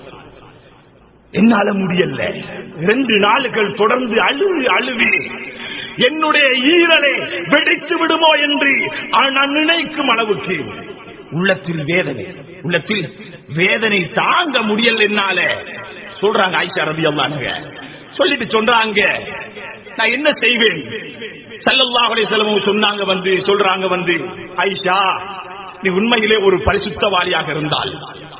என்னால முடியல, 2 நாட்கள் தொடர்ந்து அழுது அழுவி என்னுடைய ஈரலை வெடித்து விடுமோ என்று நான் நினைக்கும் அளவுக்கு உள்ளத்தில் வேதனை, உள்ளத்தில் வேதனை தாங்க முடியல என்னால. சொல்றாங்க ஆயிஷா ரலியல்லாஹு அன்ஹா, சொல்லிட்டு சொல்றாங்க, நான் என்ன செய்வேன்? ஸல்லல்லாஹு அலைஹி வஸல்லம் சொன்னாங்க, வந்து சொல்றாங்க, வந்து ஆயிஷா, நீ உண்மையிலே ஒரு பரிசுத்தவாளியாக இருந்தால்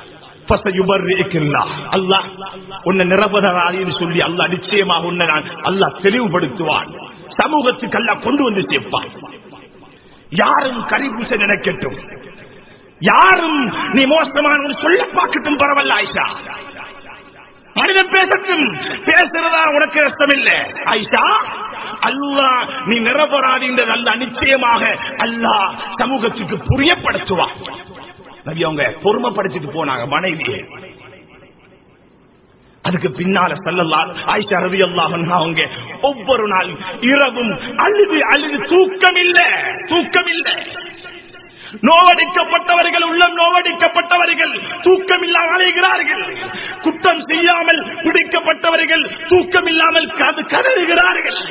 அல்லாஹ் உன்னை நிரபராதின்னு சொல்லி அல்லாஹ் நிச்சயமாக உன்னை அல்லாஹ் தெளிவுபடுத்துவான். சமூகத்துக்கு அல்லாஹ் கொண்டு வந்து சேர்ப்பான். யாரும் கரிபூச நினைக்கட்டும், யாரும் நீ மோசமான சொல்ல பார்க்கட்டும், பரவாயில்ல ஆயிஷா, மனிதன் பேசட்டும், பேசுறதா உனக்கு கஷ்டம் இல்லை ஆயிஷா. அல்லாஹ் நீ நிரபராதின்றது அல்லாஹ் நிச்சயமாக அல்லாஹ் சமூகத்துக்கு புரியப்படுத்துவான். நபி அவங்க பொறுமைப்படுத்திட்டு போனாங்க மனைவியே. அதுக்கு பின்னால ஸல்லல்லாஹு ஆயிஷா ரலியல்லாஹு அன்ஹா அவங்க ஒவ்வொரு நாள் இரவும் அழுது அழுது தூக்கம் இல்லை. நோவடிக்கப்பட்டவர்கள், உள்ளம் நோவடிக்கப்பட்டவர்கள் தூக்கம் இல்லாமல் அலைகிறார்கள். குற்றம் செய்யாமல் பிடிக்கப்பட்டவர்கள் தூக்கம் இல்லாமல் கதறுகிறார்கள்.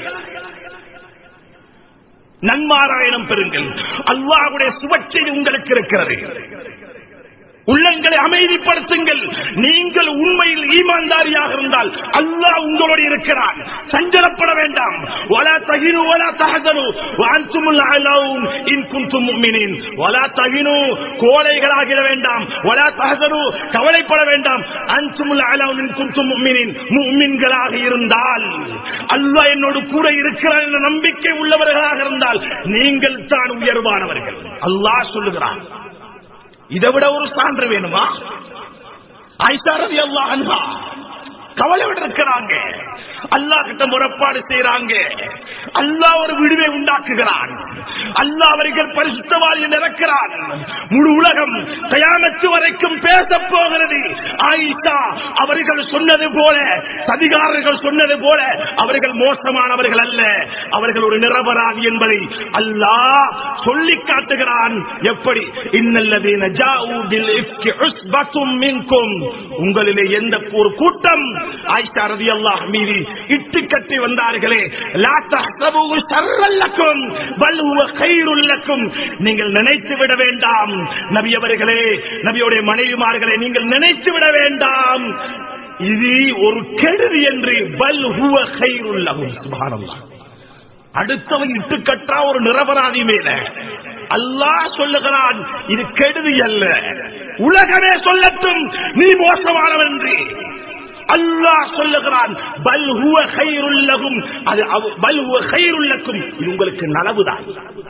நன்மாராயணம் பெறுங்கள். அல்லாஹ்வுடைய சுபச்செய்தி உங்களுக்கு இருக்கிறது. உள்ளங்களை அமைதிப்படுத்துங்கள். நீங்கள் உண்மையில் ஈமான்தாரியாக இருந்தால் அல்லாஹ் உங்களோடு இருக்கிறான். சஞ்சலப்பட வேண்டாம். வலா தஹினு வலா தஹஸனு வஅன்துமுல் அலவுன் இன் குன்தும் முஃமினீன். வலா தஹினு, கோழைகளாகிட வேண்டாம். வலா தஹஸனு, கவலைப்பட வேண்டாம். அன்துமுல் அலவுன் இன் குன்தும் முஃமினீன், முஃமின்களாக இருந்தால், அல்லாஹ் என்னோடு கூட இருக்கிறான் என்ற நம்பிக்கை உள்ளவர்களாக இருந்தால் நீங்கள் தான் உயர்வானவர்கள். அல்லாஹ் சொல்லுகிறான். இதை விட ஒரு சான்று வேணுமா? ஆயிஷா ரலியல்லாஹு அன்ஹா கவலையோடு இருக்கிறாங்க. அல்லாஹ் கிட்ட முறைப்பாடு செய்யறாங்க. அல்லாஹ் ஒரு விடுவை உண்டாக்குகிறான். அல்லாஹ் அவர்கள் பரிசுத்தவாளி என்று இறக்கிறான். முழு உலகம் கயாமத்து வரைக்கும் பேச போகிறது. ஆயிஷா அவர்கள் சொன்னது போல, சதிகாரர்கள் சொன்னது போல அவர்கள் மோசமானவர்கள் அல்ல, அவர்கள் ஒரு நிரபராதி என்பதை அல்லாஹ் சொல்லி காட்டுகிறான். எப்படி? இன்னல்லதீன ஜாஊ பில் இஃப்கி உஸ்பத்தும் மின்கும், உங்களிலே எந்த ஒரு கூட்டம் ஆயிஷா ரலியல்லாஹு மீது இட்டு கட்டி வந்தார்களே, லா தஹ்சபூஹு ஷர்ரல் லக்கும் பல் ஹுவ கைருல் லக்கும், நீங்கள் நினைத்து விட வேண்டாம் நபி அவர்களே, நபியுடைய மனைவிமார்களே, நீங்கள் நினைத்து விட வேண்டாம் இது ஒரு கெடுதி என்று. பல் ஹுவ கைருல் லக்கும். சுப்ஹானல்லாஹ். அடுத்தவன் இட்டு கட்டா ஒரு நிரபராதி மேல அல்லாஹ் சொல்லுகிறான் இது கெடுதி அல்ல, உலகமே சொல்லட்டும் நீ மோசமானவன் என்று. அல்லாஹ் சொல்லுகிறான் பல் ஹுவ கைருல் லகும், அது பல் ஹுவ கைருல் லக்கும், இது உங்களுக்கு நலவுதான்.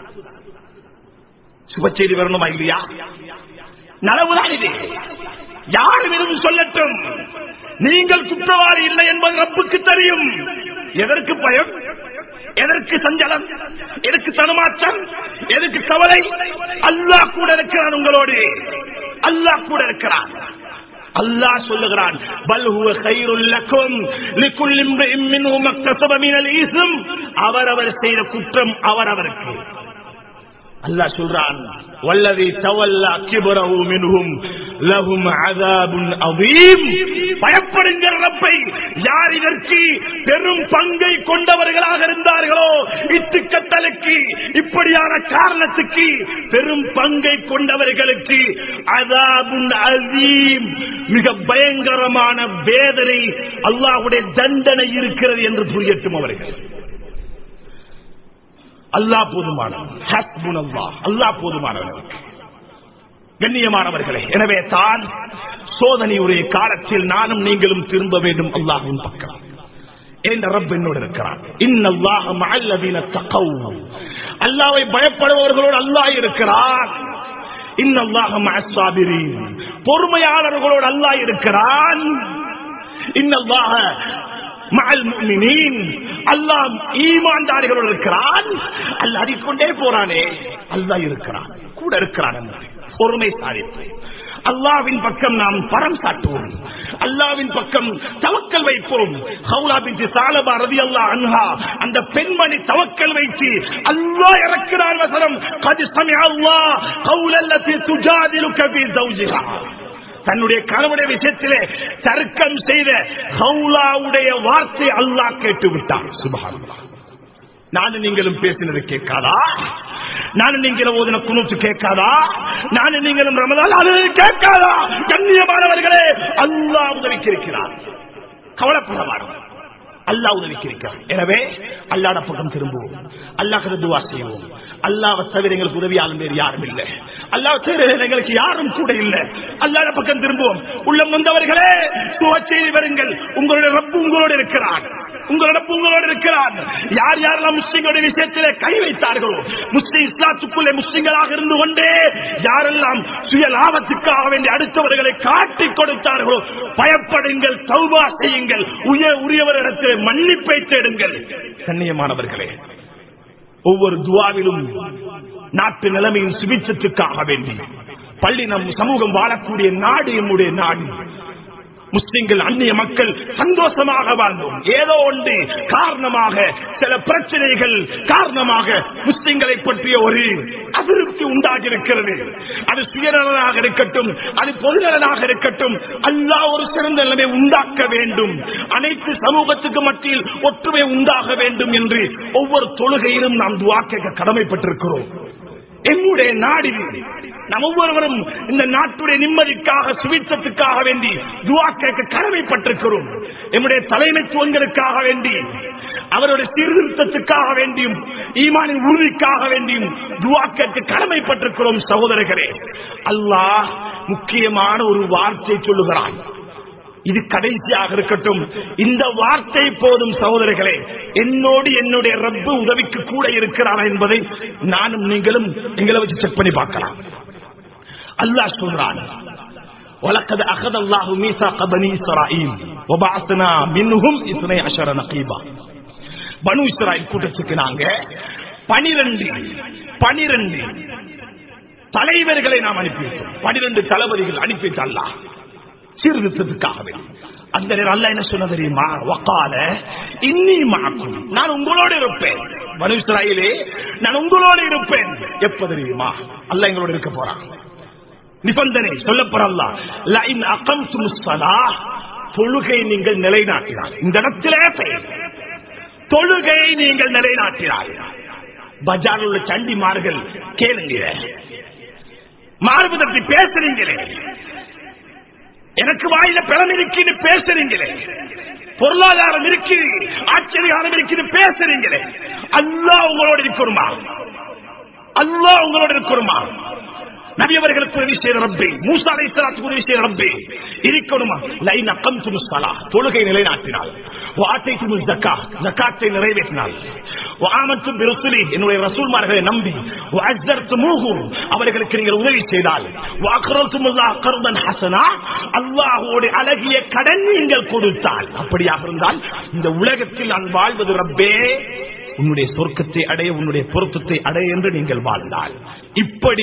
சுபச்செய்தி வரணுமா இல்லையா? நலவுதான் இது. யாரும் எதுவும் சொல்லட்டும், நீங்கள் குற்றவாளி இல்லை என்பது ரப்புக்கு தெரியும். எதற்கு பயம், எதற்கு சஞ்சலம், எதற்கு தடுமாற்றம், எதற்கு கவலை? அல்லாஹ் கூட இருக்கிறான் உங்களோடு, அல்லாஹ் கூட இருக்கிறான். அல்லாஹ் சொல்லுகிறான் பல் ஹுவ கைருல் லக்கும் லிகுல்லி இம்ரிஇம் மின்ஹும் மக்தஸப மினல் இஸ்ம், அவரவர் செய்த குற்றம் அவரவருக்கு. அல்லாஹ் சொல்றான் வல்லதி தவல்லா கிப்ரஹு மின்ஹும் லஹும் அஸாபுன் அதீம், பயப்படுங்கள் ரப்பை, யார் இதற்கு பெரும் பங்கை கொண்டவர்களாக இருந்தார்களோ, இட்டுக்கட்டலுக்கு இப்படியான காரணத்துக்கு பெரும் பங்கை கொண்டவர்களுக்கு அஸாபுன் அதீம், மிக பயங்கரமான வேதனை, அல்லாஹ்வுடைய தண்டனை இருக்கிறது என்று புரியட்டும் அவர்கள். அல்லாஹ் போதுமானவன், ஹஸ்புனல்லாஹ், அல்லாஹ் போதுமானவன். கண்ணியமானவர்களே, எனவே தான் சோதனையுடைய காலத்தில் நானும் நீங்களும் திரும்ப வேண்டும் அல்லாஹ்வின் பக்கம். என்ற ரப் என்னோடு இருக்கிறான். இன்னல்லாஹ மஅல்லதீன தகவ், அல்லாஹ்வை பயப்படுபவர்களோடு அல்லாஹ் இருக்கிறான். இன்னல்லாஹ மஅஸ்ஸாபிரீன், பொறுமையாளர்களோடு அல்லாஹ் இருக்கிறான். இன்னல்லாஹ மஅல் முஃமினீன், அல்லாஹ் ஈமான்தாரிகளோடு இருக்கிறான். அல்லாஹ் அடிக்கொண்டே போறானே, அல்லாஹ் இருக்கிறான், கூட இருக்கிறான். பொறுமை சாதித்து அல்லாஹ்வின் பக்கம் நாம் பரம் சாட்டுவோம், அல்லாஹ்வின் பக்கம் தவக்கல் வைப்போம். ஹவுலா பின்த் ஸாலபா ரலியல்லாஹு அன்ஹா, அந்த பெண்மணி தவக்கல் வைத்து அல்லாஹ் இறக்கிறான் வசனம், கத் ஸமிஅ அல்லாஹ் கௌலல்லதி துஜாதிலுக ஃபீ ஸௌஜிஹா, தன்னுடைய கணவனுடைய விஷயத்திலே தர்க்கம் செய்த ஹவுலாவுடைய வார்த்தை அல்லாஹ் கேட்டு விட்டான். சுப்ஹானல்லாஹ். நானும் நீங்களும் பேசினது கேட்காதா? நானும் நீங்களும் ஓதின குனூத் கேட்காதா? நானும் நீங்களும் ரமலான் அது கேட்காதா? கண்ணியமானவர்களே, அல்லாஹ் உதவிக்கு இருக்கிறார், கவலைப்படவார், அல்லாஹ் உதவிக்கு இருக்கிறார். எனவே அல்லாஹ்வின் பக்கம் திரும்புவோம், அல்லாஹ்விடம் துஆ செய்வோம். அல்லாஹ்வை தவிர எங்களுக்கு உதவியாளர் வேறு யாரும் இல்லை, அல்லாஹ்வை தவிர எங்களுக்கு யாரும் கூட இல்லை. அல்லாஹ்வின் பக்கம் திரும்புவோம். உள்ளம் நொந்தவர்களே, துஆ செய்து வருங்கள். உங்களுடைய ரப்பு உங்களோடு இருக்கிறார், உங்களுடைய ரப்பு உங்களோடு இருக்கிறார். யார் யாரெல்லாம் முஸ்லிம்களுடைய விஷயத்திலே கை வைத்தார்களோ, முஸ்லிம் இஸ்லாத்துக்குள்ளே முஸ்லிம்களாக இருந்து கொண்டே யாரெல்லாம் சுய லாபத்துக்காக வேண்டி அடுத்தவர்களை காட்டிக் கொடுத்தார்களோ, பயப்படுங்கள், தௌபா செய்யுங்கள், உரியவரிடத்தில் மன்னிப்பை தேடுங்கள். கண்ணியமானவர்களே, ஒவ்வொரு துஆவிலும் நாட்டு நிலைமையின் சுபிட்சத்துக்காக வேண்டி, பள்ளி நம் சமூகம் வாழக்கூடிய நாடு நம்முடைய நாடு, முஸ்லிம்கள் அந்நிய மக்கள் சந்தோஷமாக வாழ்ந்தோம். ஏதோ ஒன்று காரணமாக, சில பிரச்சனைகள் காரணமாக முஸ்லிம்களை பற்றிய ஒரு அதிருப்தி உண்டாகி இருக்கிறது. அது சுயநலனாக இருக்கட்டும், அது பொதுநலனாக இருக்கட்டும், அல்லாஹ் ஒரு சிறந்த நிலைமை உண்டாக்க வேண்டும், அனைத்து சமூகத்துக்கு மத்தியில் ஒற்றுமை உண்டாக வேண்டும் என்று ஒவ்வொரு தொழுகையிலும் நாம் துஆ கேட்க கடமைப்பட்டிருக்கிறோம். எம்முடைய நாடில் நாம் ஒவ்வொருவரும் இந்த நாட்டுடைய நிம்மதிக்காக, சுவிட்சத்துக்காக வேண்டி துஆ கேட்க கடமைப்பட்டிருக்கிறோம். எம்முடைய தலைமைத்துவங்களுக்காக வேண்டி, அவருடைய சீர்திருத்தத்துக்காக வேண்டியும், ஈமானின் உறுதிக்காக வேண்டியும் துஆ கேட்க கடமைப்பட்டிருக்கிறோம். சகோதரர்களே, அல்லாஹ் முக்கியமான ஒரு வார்த்தை சொல்லுகிறான். இது கடைசியாக இருக்கட்டும், இந்த வார்த்தை போதும். சகோதரர்களே, என்னோடு என்னுடைய ரப்பு உதவிக்கு கூட இருக்கிறாரா என்பதை நானும் நீங்களும் எங்களை வச்சு செக் பண்ணி பார்க்கலாம். அல்லாஹ் சொல்றான், வலக்கத் அகதல்லாஹு மீசாக பனி இஸ்ராயீல், வபஅஸ்னா மின்ஹும் 12 நகீபா. பனு இஸ்ராயீல் கூட்டத்துக்கு நாங்க 12 தலைவர்களை நாம் அனுப்பிவிட்டோம். 12 தளபதிகள் அனுப்பிவிட்டு அல்லாஹ் சீர்திருத்தத்துக்காகவே. அந்த நேரம் அல்லாஹ் என்ன சொன்ன தெரியுமா? வகால இன்னி மஅக்கும், நான் உங்களோடு இருப்பேன். பனு இஸ்ராயீலே, நான் உங்களோடு இருப்பேன். எப்ப தெரியுமா? அல்லாஹ் எங்களோடு இருக்க போறான். நிபந்தனை சொல்லப்போற அல்லாஹ், லஇன் அகம்துமுஸ் ஸலாஹ், தொழுகை நீங்கள் நிலைநாட்டினால். இந்த இடத்திலே தொழுகையை நீங்கள் நிலைநாட்டினால். பஜாரில் உள்ள சண்டிமார்கள் கேளுங்க, மார்பு தட்டி பேசுறீங்களே, எனக்கு வாயில பலம் இருக்குன்னு பேசுறீங்களே, பொருளாதாரம் இருக்கு, ஆச்சரியம் இருக்குன்னு பேசுறீங்களே, அல்லாஹ் உங்களோடு இருக்கணுமா? அல்லாஹ் உங்களோடு இருக்கணுமா? நபி அவர்களுக்கு உதவி செய்த ரப்பே, மூசா அலைஹிஸ்ஸலாத்துக்கு உதவி செய்த ரப்பே இருக்கணுமா? லைன் அகம்துமுஸ் ஸலாஹ், தொழுகை நிலைநாட்டினால், வஆதைதுமுஸ் ஸகாத், ஸகாத்தை நிறைவேற்றினால், வஆமன்தும் பிருசுலி, என்னுடைய ரசூல்மார்களை நம்பி, வஅஸ்ஸர்துமூஹும், அவர்களுக்கு நீங்கள் உதவி செய்தால், வஅக்ரல்துமுல்லாஹ் கர்தன் ஹஸனா, அல்லாஹ்வோடு அழகிய கடன் நீங்கள் கொடுத்தால், அப்படியாக இருந்தால் இந்த உலகத்தில் நான் வாழ்வது ரப்பே உன்னுடைய சொர்க்கத்தை அடைய, உன்னுடைய பொருத்தத்தை அடைய என்று நீங்கள் வாழ்ந்தால், இப்படி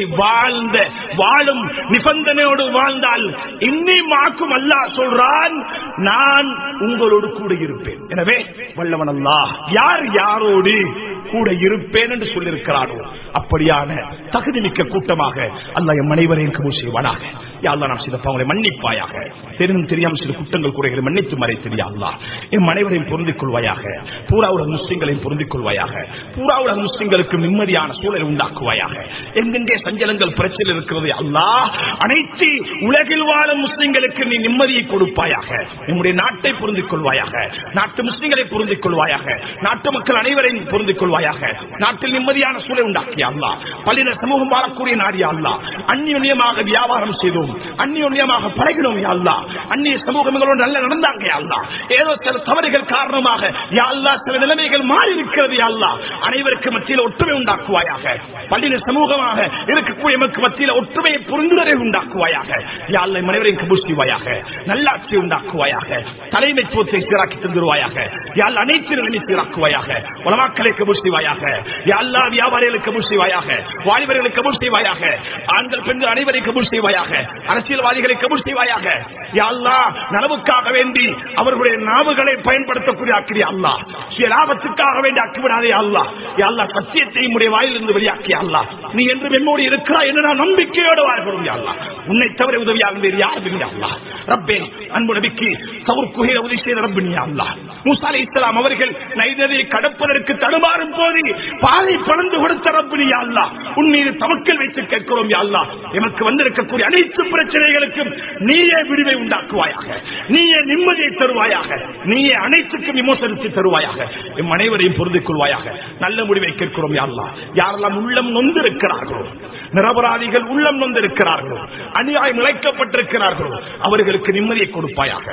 வாழும் நிபந்தனையோடு வாழ்ந்தால் இன்னி மாக்கும் அல்லாஹ் சொல்றான், நான் உங்களோடு கூட இருப்பேன். எனவே வல்லவன் அல்லாஹ் யார் யாரோடு கூட இருப்பேன் என்று சொல்லியிருக்கிறானோ அப்படியான தகுதிமிக்க கூட்டமாக அல்லாஹ் எம் அனைவரையும் கபூல் செய்வானாக. யா அல்லாஹ், நாம் செய்த பாவங்களை மன்னிப்பாயாக. தெரிந்தும் தெரியாமல் சில குற்றங்கள் குறைகளை மன்னித்து மறைத்து யா அல்லாஹ் எம் அனைவரையும் பொருந்திக் கொள்வாயாக. பூரா உலக முஸ்லிம்களையும் பொருந்திக் கொள்வாயாக. பூரா உலக முஸ்லிம்களுக்கு நிம்மதியான சூழலை உண்டாக்குவாயாக. எங்கெங்கே சஞ்சலங்கள் பிரச்சனை இருக்கிறது அல்லாஹ், அனைத்து உலகில் வாழும் முஸ்லிம்களுக்கு நீ நிம்மதியை கொடுப்பாயாக. நம்முடைய நாட்டை பொருந்திக் கொள்வாயாக. நாட்டு முஸ்லிம்களை பொருந்திக் கொள்வாயாக. நாட்டு மக்கள் அனைவரையும் பொருந்திக் கொள்வாயாக. நாட்டில் நிம்மதியான சூழலை உண்டாக்கிய அல்லாஹ், பல்லின சமூகம் வாழக்கூடிய நாடிய அல்லாஹ், அந்நியமாக வியாபாரம் செய்தோம், அந்நியமாக பழகினோம் யா அல்லாஹ், அந்நிய சமூகங்களோடு நல்ல நடந்தாங்க யா அல்லாஹ், ஏதோ சில தவறுகள் காரணமாக யா அல்லாஹ் சில நிலைமைகள் மாறி இருக்கிறது யா அல்லாஹ், அனைவருக்கு மத்தியில் ஒற்றுமை உண்டாக்குவாயாக. பல்லின சமூகமாக இருக்கக்கூடிய மக்கள் மத்தியில் ஒற்றுமையை புரிந்துணர்வை உண்டாக்குவாயாக. யா அல்லாஹ் அனைவரையும் கபூல் செய்வாயாக. நல்லாட்சி உண்டாக்குவாயாக. தலைமைத்துவத்தை சீராக்கி தந்துருவாயாக. யா அல்லாஹ் அனைத்து நிலைமை சீராக்குவாயாக. உலமாக்களை கபூல் செய்வாயாக. யா அல்லாஹ் வியாபாரிகளுக்கு கபூல் செய்வாயாக. வாலிபர்களுக்கு கபூல் செய்வாயாக. ஆண்கள் பெண்கள் அனைவரையும் கபூல் செய்வாயாக. அரசியல்வாதிகளை கபூல் செய்வாயாக. யா அல்லாஹ் நலவுக்காக வேண்டி அவர்களுடைய நாவுகளை பயன்படுத்தக்கூடிய ஆக்கிய அல்லாஹ், சுய லாபத்துக்காக வேண்டி ஆக்கிவிடாதே அல்லாஹ். யா அல்லாஹ் சத்தியத்தை உடைய வாயிலிருந்து வெளியாக்கிய அல்லாஹ், நீ என்று நம்மோடு இருக்கிறாய் என்று நான் நம்பிக்கையோடு வாழ்கிறோம் யா அல்லாஹ். உன்னை தவிர உதவியாக வேறு யாரும் இல்லை அல்லாஹ். ரப்பே, அன்பு நபிக்கு சவுர் குகையில உதவி செய்த ரப்பி யா அல்லாஹ். மூசா அலைஹிஸ்ஸலாம் அவர்கள் நைல் நதியை கடப்பதற்கு தடுமாறும் போது பாதை பறந்து கொடுத்த ரப்பி யா அல்லாஹ், உன் மீது தவக்கல் வைத்து கேட்கிறோம் யா அல்லாஹ். எமக்கு வந்திருக்கக்கூடிய அனைத்து பிரச்சனைகளுக்கும் நீயே விடுவை உண்டாக்குவாயாக. நீயே நிம்மதியை தருவாயாக. நீயே அனைத்துக்கும் விமோசனத்தை தருவாயாக. எம் அனைவரையும் பொருந்திக் கொள்வாயாக. நல்ல முடிவை கேட்கிறோம் யா அல்லாஹ். யாரெல்லாம் உள்ளம் நொந்திருக்கிறார்களோ, நிரபராதிகள் உள்ளம் நொந்திருக்கிறார்களோ, அநியாயம் இழைக்கப்பட்டிருக்கிறார்களோ, அவர்களுக்கு நிம்மதியை கொடுப்பாயாக.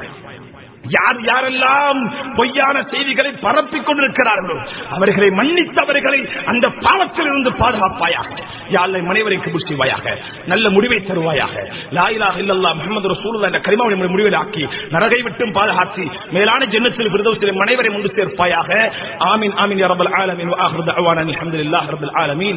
யார் யாரெல்லாம் பொய்யான செய்திகளை பரப்பிக் கொண்டிருக்கிறார்களோ அவர்களை மன்னித்து அவர்களை அந்த பாவத்தில் இருந்து பாதுகாப்பாயாக. யா அல்லாஹ் அனைவரையும் கபூல் செய்வாயாக. நல்ல முடிவை தருவாயாக. லா இலாஹ இல்லல்லாஹ் முஹம்மது ரசூலுல்லாஹ் என்ற கலிமாவை முடிவில் ஆக்கி நரகை விட்டும் பாதுகாத்து மேலான ஜன்னத்தில் ஃபிர்தௌஸில் அனைவரையும் ஒன்று சேர்ப்பாயாக. ஆமீன் ஆமீன் யா ரப்பல் ஆலமீன். வ ஆகிரு தஅவானா அல்ஹம்துலில்லாஹி ரப்பில் ஆலமீன்.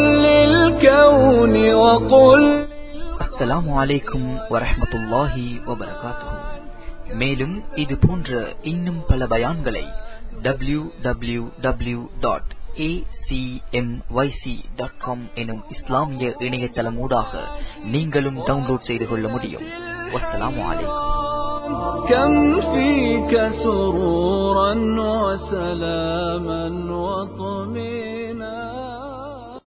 அஸ்ஸலாமு அலைக்கும் வரஹ்மத்துல்லாஹி வபரகாத்துஹு. மேலும் இது போன்ற இன்னும் பல பயான்களை www.acmyc.com எனும் இஸ்லாமிய இணையதளமூடாக நீங்களும் டவுன்லோட் செய்து கொள்ள முடியும். வஸ்ஸலாமு அலைக்கும். كم فيك سرورا وسلاما وطمئنا